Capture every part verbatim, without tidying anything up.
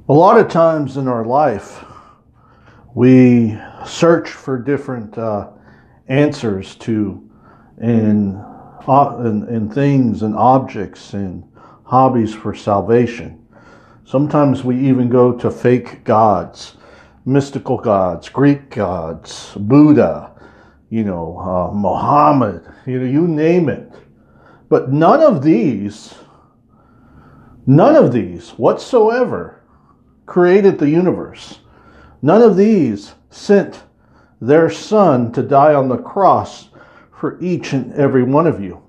A lot of times in our life, we search for different uh, answers to and uh, in, in things and objects and hobbies for salvation. Sometimes we even go to fake gods, mystical gods, Greek gods, Buddha, you know, uh, Muhammad, you know, you name it. But none of these, none of these whatsoever created the universe. None of these sent their son to die on the cross for each and every one of you.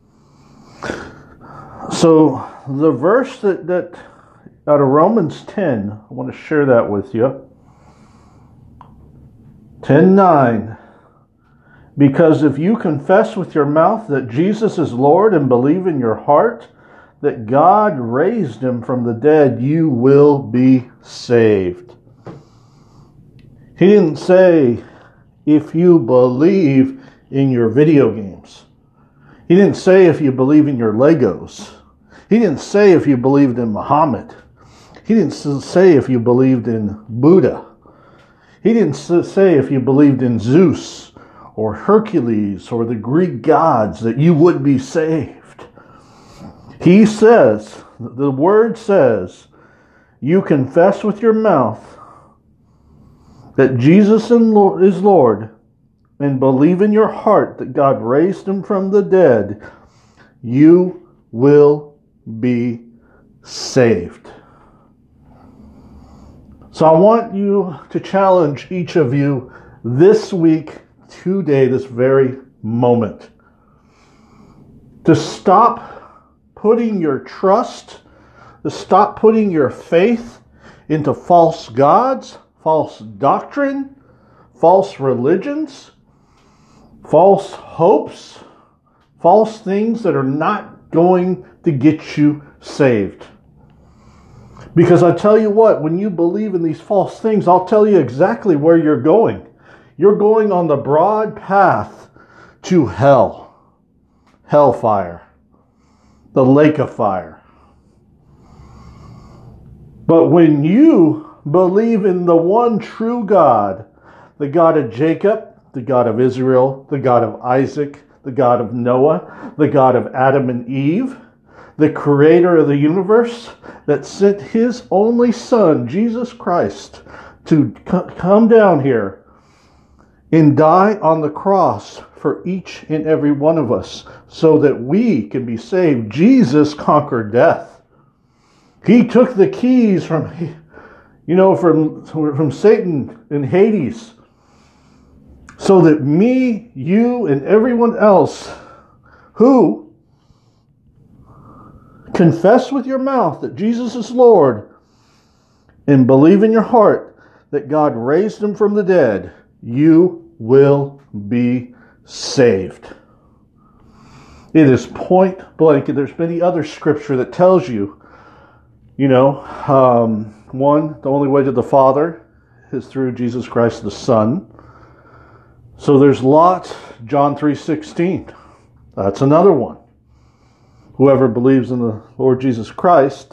So the verse that, that out of Romans ten, I want to share that with you. ten nine. Because if you confess with your mouth that Jesus is Lord and believe in your heart that God raised him from the dead, you will be saved. He didn't say if you believe in your video games. He didn't say if you believe in your Legos. He didn't say if you believed in Muhammad. He didn't say if you believed in Buddha. He didn't say if you believed in Zeus or Hercules or the Greek gods that you would be saved. He says, the word says, you confess with your mouth that Jesus is Lord and believe in your heart that God raised him from the dead, you will be saved. So I want you to challenge each of you this week, today, this very moment, to stop putting your trust, to stop putting your faith into false gods, false doctrine, false religions, false hopes, false things that are not going to get you saved. Because I tell you what, when you believe in these false things, I'll tell you exactly where you're going. You're going on the broad path to hell, hellfire, the lake of fire. But when you believe in the one true God, the God of Jacob, the God of Israel, the God of Isaac, the God of Noah, the God of Adam and Eve, the creator of the universe that sent his only son, Jesus Christ, to come down here and die on the cross for each and every one of us so that we can be saved. Jesus conquered death. He took the keys from, you know, from, from Satan and Hades so that me, you, and everyone else who confess with your mouth that Jesus is Lord and believe in your heart that God raised him from the dead, you will be saved. It is point blank. There's many other scripture that tells you, you know, um, one, the only way to the Father is through Jesus Christ the Son. So there's Lot, John three sixteen. That's another one. Whoever believes in the Lord Jesus Christ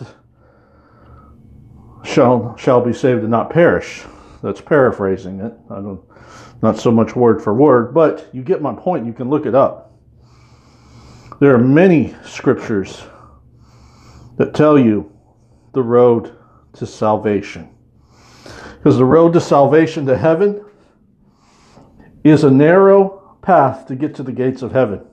shall shall be saved and not perish. That's paraphrasing it. I don't, not so much word for word, but you get my point. You can look it up. There are many scriptures that tell you the road to salvation. Because the road to salvation to heaven is a narrow path to get to the gates of heaven.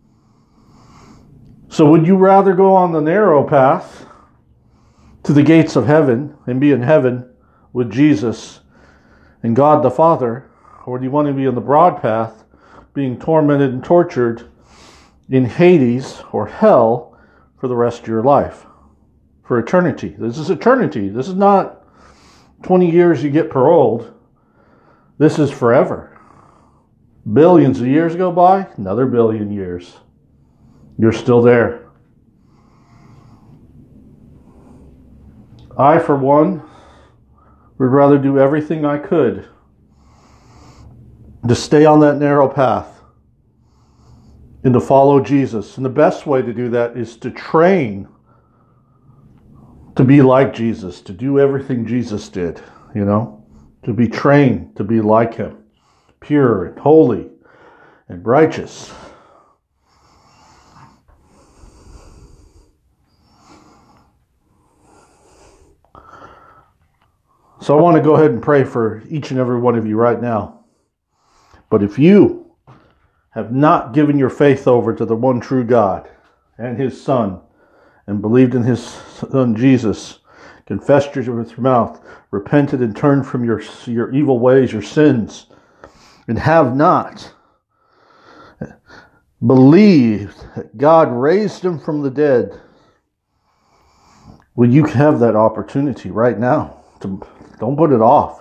So would you rather go on the narrow path to the gates of heaven and be in heaven with Jesus and God the Father, or do you want to be on the broad path, being tormented and tortured in Hades or hell for the rest of your life, for eternity? This is eternity. This is not twenty years you get paroled. This is forever. Billions of years go by, another billion years. You're still there. I, for one, would rather do everything I could to stay on that narrow path and to follow Jesus. And the best way to do that is to train to be like Jesus, to do everything Jesus did, you know, to be trained to be like him, pure and holy and righteous. So I want to go ahead and pray for each and every one of you right now. But if you have not given your faith over to the one true God and his Son, and believed in his Son Jesus, confessed with your mouth, repented and turned from your, your evil ways, your sins, and have not believed that God raised him from the dead, well, you have that opportunity right now. To, don't put it off.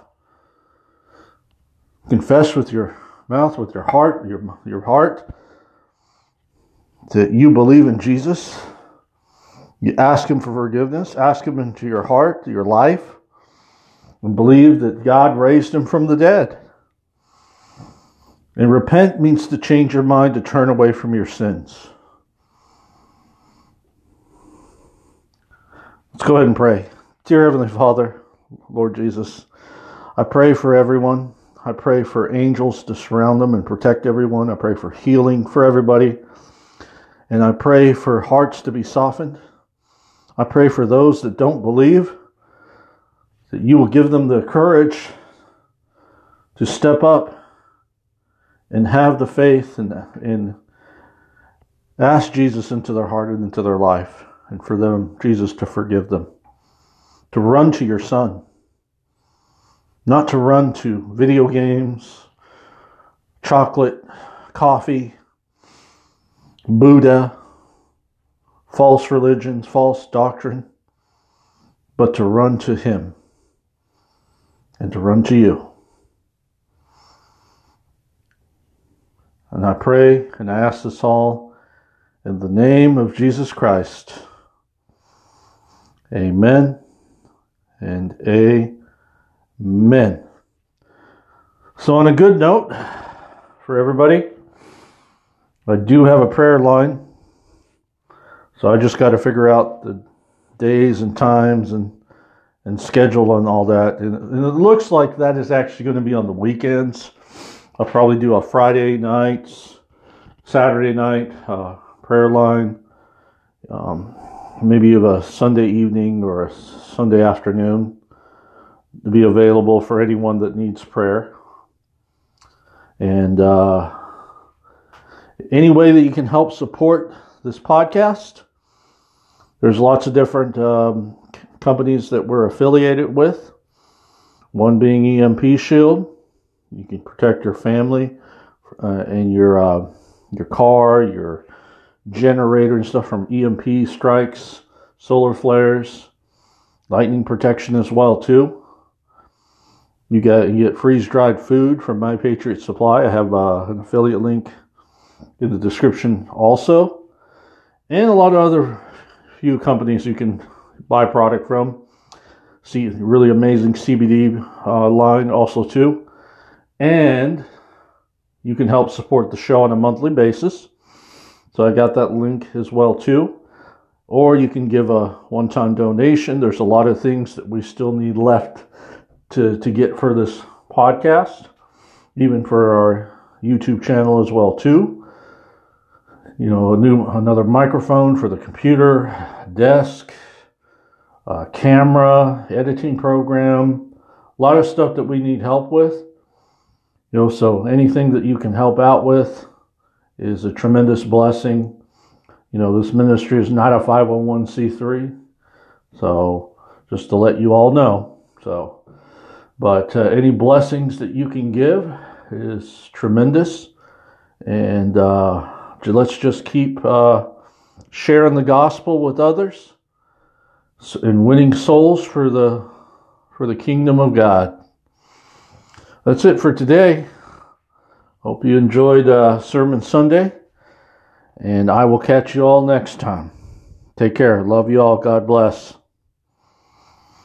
Confess with your mouth, with your heart, your, your heart, that you believe in Jesus. You ask him for forgiveness, ask him into your heart, your life, and believe that God raised him from the dead. And repent means to change your mind, to turn away from your sins. Let's go ahead and pray. Dear Heavenly Father, Lord Jesus, I pray for everyone. I pray for angels to surround them and protect everyone. I pray for healing for everybody. And I pray for hearts to be softened. I pray for those that don't believe, that you will give them the courage to step up and have the faith and, and ask Jesus into their heart and into their life, and for them, Jesus, to forgive them, to run to your Son, not to run to video games, chocolate, coffee, Buddha, false religions, false doctrine, but to run to him and to run to you. And I pray and I ask this all in the name of Jesus Christ. Amen and amen. So on a good note for everybody, I do have a prayer line. So I just got to figure out the days and times and and schedule and all that. And, and it looks like that is actually going to be on the weekends. I'll probably do a Friday night, Saturday night uh, prayer line. Um, maybe a Sunday evening or a Sunday afternoon to be available for anyone that needs prayer. And uh, any way that you can help support this podcast, there's lots of different um, companies that we're affiliated with. One being E M P Shield. You can protect your family uh, and your uh, your car, your generator and stuff from E M P strikes, solar flares, lightning protection as well too. You get you get freeze-dried food from My Patriot Supply. I have uh, an affiliate link in the description also, and a lot of other few companies you can buy product from. See, really amazing C B D uh, line also too. And you can help support the show on a monthly basis. So I got that link as well too. Or you can give a one-time donation. There's a lot of things that we still need left to, to get for this podcast, even for our YouTube channel as well too. You know, a new another microphone for the computer, desk, uh, camera, editing program, a lot of stuff that we need help with. You know, so anything that you can help out with is a tremendous blessing. You know, this ministry is not a five oh one c three, so just to let you all know. So, but uh, any blessings that you can give is tremendous, and uh, let's just keep uh, sharing the gospel with others and winning souls for the for the kingdom of God. That's it for today. Hope you enjoyed uh, Sermon Sunday, and I will catch you all next time. Take care. Love you all. God bless.